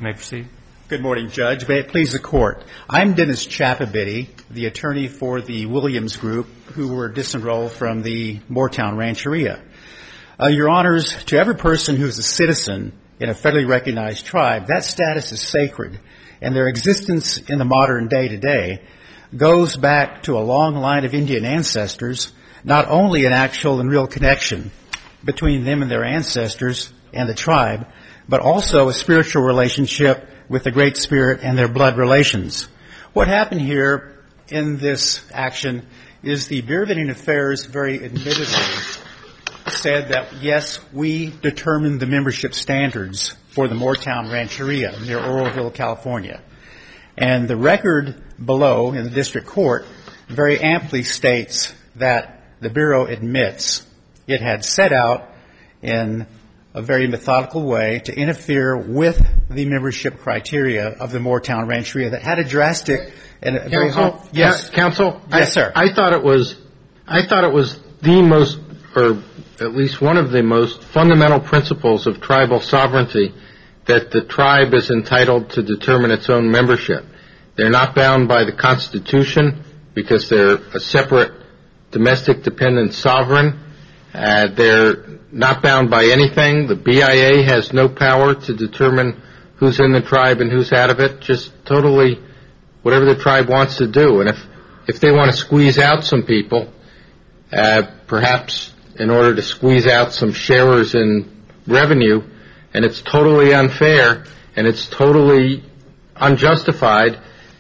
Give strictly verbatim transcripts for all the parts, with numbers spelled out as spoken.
may proceed. Good morning, Judge. May it please the Court. I'm Dennis Chapabiddy, the attorney for the Williams Group, who were disenrolled from the Moortown Rancheria. Uh, Your Honors, to every person who is a citizen in a federally recognized tribe, that status is sacred, and their existence in the modern day today goes back to a long line of Indian ancestors, not only an actual and real connection between them and their ancestors and the tribe, but also a spiritual relationship with the Great Spirit and their blood relations. What happened here in this action is the Bureau of Indian Affairs very admittedly said that, yes, we determined the membership standards for the Moortown Rancheria near Oroville, California. And the record below in the district court very amply states that the Bureau admits it had set out in a very methodical way to interfere with the membership criteria of the Moortown Rancheria that had a drastic and a very Counsel, yes, Counsel, yes, I, sir. I thought it was, I thought it was the most, or at least one of the most fundamental principles of tribal sovereignty that the tribe is entitled to determine its own membership. They're not bound by the Constitution because they're a separate domestic dependent sovereign. Uh, they're not bound by anything. The B I A has no power to determine who's in the tribe and who's out of it. Just totally whatever the tribe wants to do. And if, if they want to squeeze out some people, uh, perhaps in order to squeeze out some sharers in revenue, and it's totally unfair and it's totally unjustified,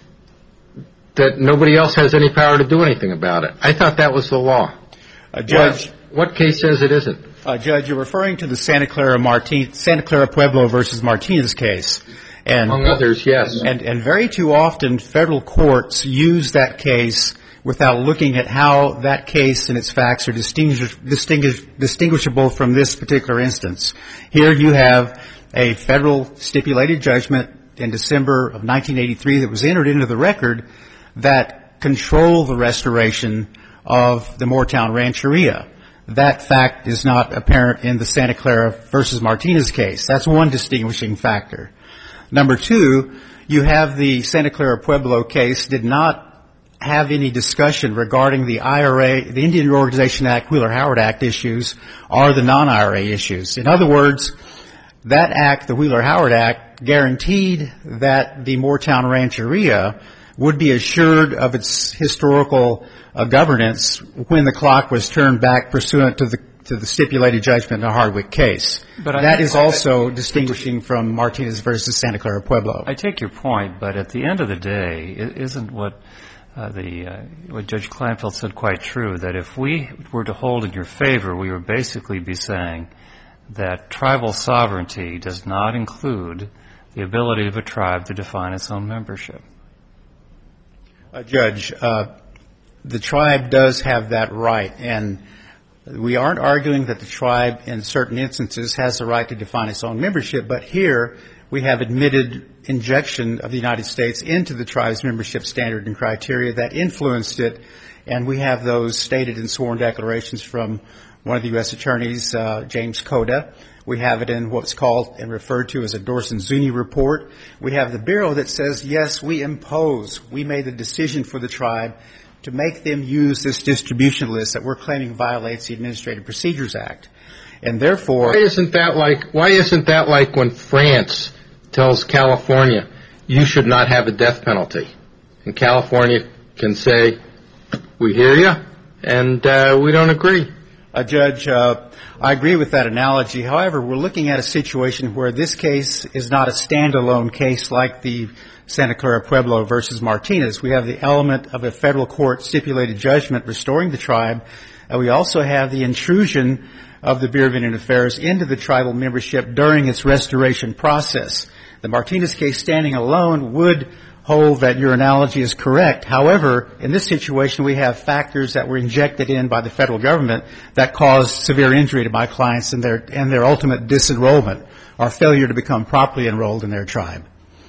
that nobody else has any power to do anything about it. I thought that was the law. Uh, Judge, what, what case says it isn't? Uh, Judge, you're referring to the Santa Clara Martin, Santa Clara Pueblo versus Martinez case. And, Among others, yes. And, and very too often federal courts use that case without looking at how that case and its facts are distinguish, distinguish, distinguishable from this particular instance. Here you have a federal stipulated judgment in December of nineteen eighty-three that was entered into the record that controlled the restoration of the Moortown Rancheria. That fact is not apparent in the Santa Clara versus Martinez case. That's one distinguishing factor. Number two, you have the Santa Clara Pueblo case did not have any discussion regarding the I R A, the Indian Reorganization Act, Wheeler-Howard Act issues, or the non-I R A issues. In other words, that act, the Wheeler-Howard Act, guaranteed that the Moortown Rancheria would be assured of its historical uh, governance when the clock was turned back pursuant to the to the stipulated judgment in the Hardwick case. But that is also distinguishing from Martinez versus Santa Clara Pueblo. I take your point, but at the end of the day, isn't what uh, the uh, what Judge Kleinfeld said quite true, that if we were to hold in your favor, we would basically be saying that tribal sovereignty does not include the ability of a tribe to define its own membership. Uh, Judge, uh, the tribe does have that right, and we aren't arguing that the tribe in certain instances has the right to define its own membership, but here we have admitted injection of the United States into the tribe's membership standard and criteria that influenced it, and we have those stated in sworn declarations from one of the U S attorneys, uh, James Coda. We have it in what's called and referred to as a Dorson-Zuni report. We have the Bureau that says, yes, we impose, we made the decision for the tribe to make them use this distribution list that we're claiming violates the Administrative Procedures Act. And therefore... Why isn't that like, why isn't that like when France tells California, you should not have a death penalty? And California can say, we hear you, and uh, we don't agree. Uh, Judge, uh, I agree with that analogy. However, we're looking at a situation where this case is not a standalone case like the Santa Clara Pueblo versus Martinez. We have the element of a federal court stipulated judgment restoring the tribe. And we also have the intrusion of the Bureau of Indian Affairs into the tribal membership during its restoration process. The Martinez case standing alone would hold that your analogy is correct. However, in this situation, we have factors that were injected in by the federal government that caused severe injury to my clients and their and their ultimate disenrollment or failure to become properly enrolled in their tribe.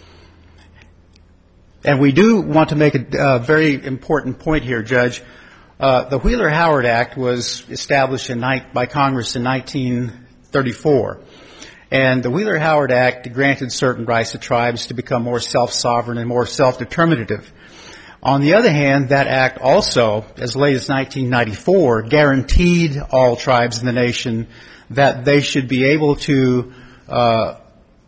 And we do want to make a uh, very important point here, Judge. Uh, the Wheeler-Howard Act was established in ni- by Congress in nineteen thirty-four. And the Wheeler-Howard Act granted certain rights to tribes to become more self-sovereign and more self-determinative. On the other hand, that act also, as late as nineteen ninety-four, guaranteed all tribes in the nation that they should be able to uh,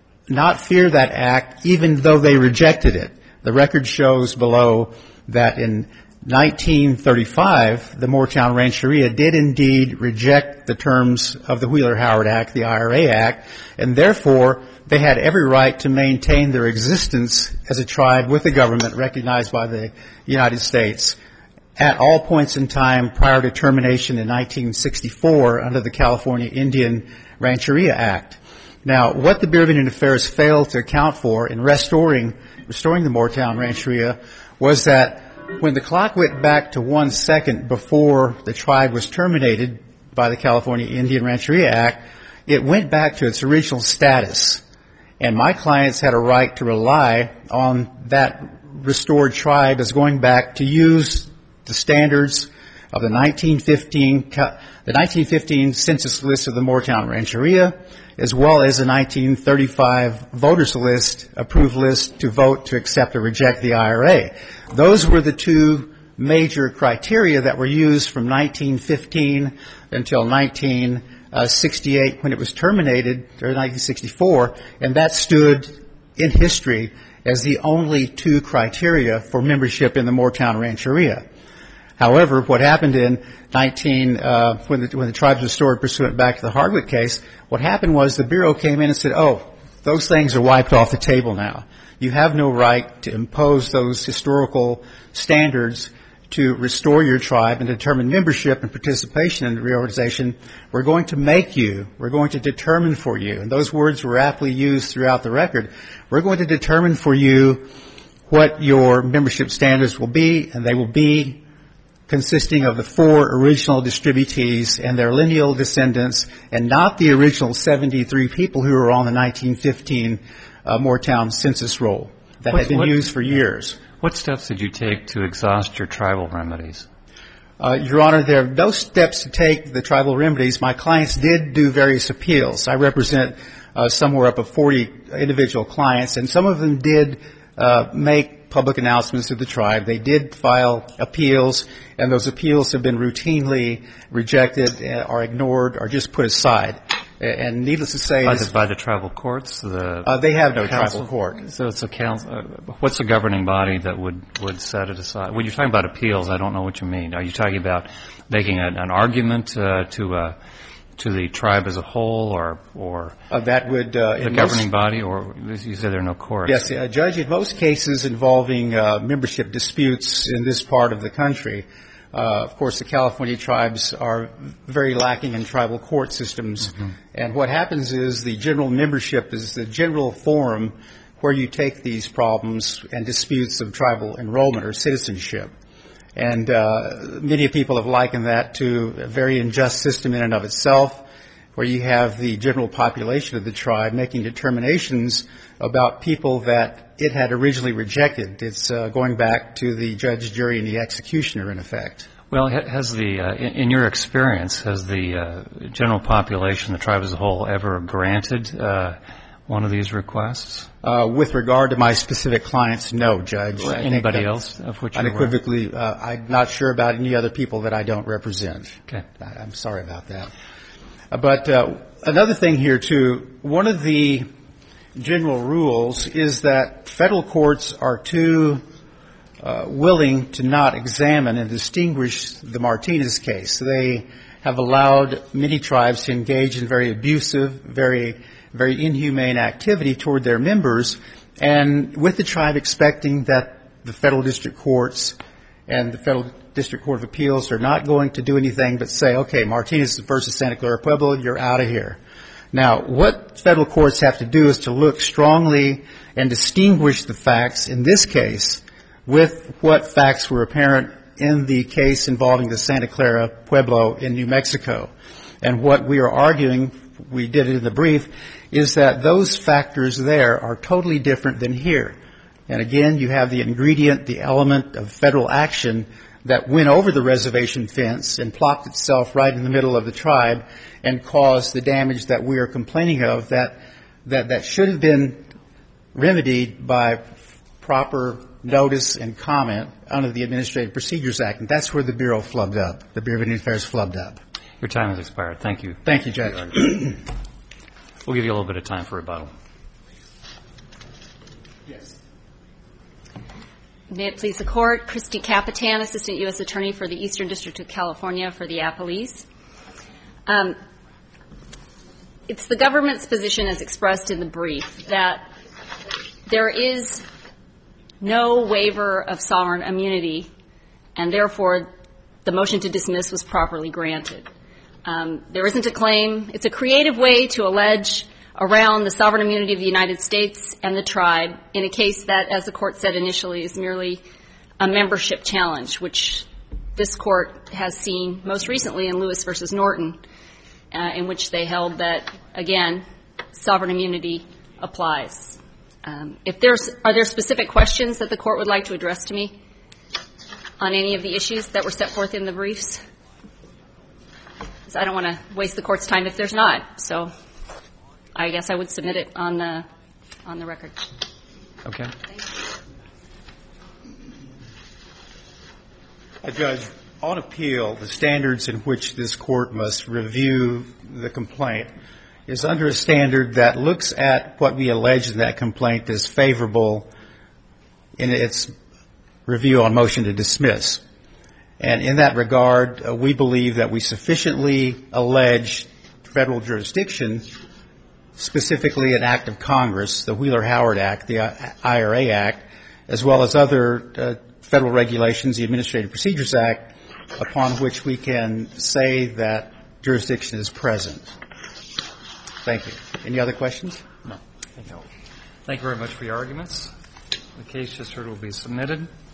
not fear that act even though they rejected it. The record shows below that in nineteen thirty-five, the Moortown Rancheria did indeed reject the terms of the Wheeler-Howard Act, the I R A Act, and therefore they had every right to maintain their existence as a tribe with the government recognized by the United States at all points in time prior to termination in nineteen sixty-four under the California Indian Rancheria Act. Now, what the Bureau of Indian Affairs failed to account for in restoring restoring the Moortown Rancheria was that when the clock went back to one second before the tribe was terminated by the California Indian Rancheria Act, it went back to its original status. And my clients had a right to rely on that restored tribe as going back to use the standards of the nineteen fifteen the nineteen fifteen census list of the Moortown Rancheria, as well as the nineteen thirty-five voters list, approved list to vote to accept or reject the I R A. Those were the two major criteria that were used from nineteen fifteen until nineteen sixty-eight when it was terminated, or nineteen sixty-four, and that stood in history as the only two criteria for membership in the Moortown Rancheria. However, what happened in nineteen uh, when the when the tribes were restored pursuant back to the Hardwick case, what happened was the Bureau came in and said, "Oh, those things are wiped off the table now. You have no right to impose those historical standards to restore your tribe and determine membership and participation in the reorganization. We're going to make you. We're going to determine for you." And those words were aptly used throughout the record. We're going to determine for you what your membership standards will be, and they will be consisting of the four original distributees and their lineal descendants, and not the original seventy-three people who were on the nineteen fifteen uh, Moortown census roll that What's, had been what, used for years. What steps did you take to exhaust your tribal remedies? Uh, Your Honor, there are no steps to take the tribal remedies. My clients did do various appeals. I represent uh, somewhere up of forty individual clients, and some of them did uh, make public announcements to the tribe. They did file appeals, and those appeals have been routinely rejected or ignored or just put aside. And needless to say, by the, by the tribal courts, the uh, they have no council? tribal court. So it's a council. Uh, what's the governing body that would would set it aside? When you're talking about appeals, I don't know what you mean. Are you talking about making an, an argument uh, to uh, to the tribe as a whole, or or uh, that would uh, the governing body, or you said there are no courts? Yes, uh, Judge. In most cases involving uh, membership disputes in this part of the country, Uh, of course, the California tribes are very lacking in tribal court systems. Mm-hmm. And what happens is the general membership is the general forum where you take these problems and disputes of tribal enrollment or citizenship. And uh, many people have likened that to a very unjust system in and of itself, where you have the general population of the tribe making determinations about people that it had originally rejected. It's uh, going back to the judge, jury, and the executioner, in effect. Well, has the, uh, in, in your experience, has the uh, general population, the tribe as a whole, ever granted uh, one of these requests? Uh, with regard to my specific clients, no, Judge. Well, anybody else of which you're unequivocally, uh, I'm not sure about any other people that I don't represent. Okay. I, I'm sorry about that. Uh, but uh, another thing here, too, one of the general rules is that federal courts are too uh, willing to not examine and distinguish the Martinez case. They have allowed many tribes to engage in very abusive, very, very inhumane activity toward their members, and with the tribe expecting that the federal district courts and the Federal District Court of Appeals are not going to do anything but say, okay, Martinez versus Santa Clara Pueblo, you're out of here. Now, what federal courts have to do is to look strongly and distinguish the facts in this case with what facts were apparent in the case involving the Santa Clara Pueblo in New Mexico. And what we are arguing, we did it in the brief, is that those factors there are totally different than here. And again, you have the ingredient, the element of federal action that went over the reservation fence and plopped itself right in the middle of the tribe and caused the damage that we are complaining of, that that, that should have been remedied by proper notice and comment under the Administrative Procedures Act. And that's where the Bureau flubbed up. The Bureau of Indian Affairs flubbed up. Your time has expired. Thank you. Thank you, Judge. We'll give you a little bit of time for rebuttal. Yes. May it please the Court. Christy Capitan, Assistant U S Attorney for the Eastern District of California for the Appellees. Um, it's the government's position, as expressed in the brief, that there is no waiver of sovereign immunity, and therefore the motion to dismiss was properly granted. Um, there isn't a claim. It's a creative way to allege around the sovereign immunity of the United States and the tribe in a case that, as the Court said initially, is merely a membership challenge, which this Court has seen most recently in Lewis versus Norton, uh, in which they held that, again, sovereign immunity applies. Um, if there's, are there specific questions that the Court would like to address to me on any of the issues that were set forth in the briefs? I don't want to waste the Court's time if there's not. So I guess I would submit it on the on the record. Okay. Uh, Judge, on appeal, the standards in which this Court must review the complaint is under a standard that looks at what we allege in that complaint as favorable in its review on motion to dismiss. And in that regard, uh, we believe that we sufficiently allege federal jurisdiction, specifically an act of Congress, the Wheeler-Howard Act, the I R A Act, as well as other uh, federal regulations, the Administrative Procedures Act, upon which we can say that jurisdiction is present. Thank you. Any other questions? No. Thank you very much for your arguments. The case just heard will be submitted.